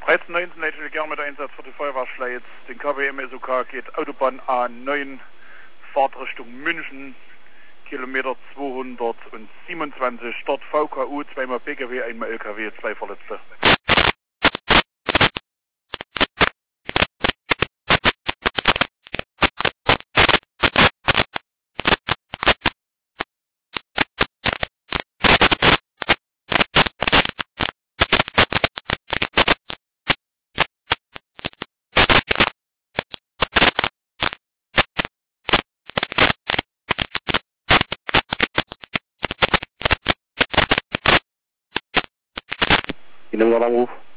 1319 hätte ich gerne mit Einsatz für die Feuerwehrschleiz. Den KBM SOK geht Autobahn A9, Fahrtrichtung München, Kilometer 227, Start VKU, zweimal PKW, einmal LKW, 2 Verletzte. Ihnen war der Anruf.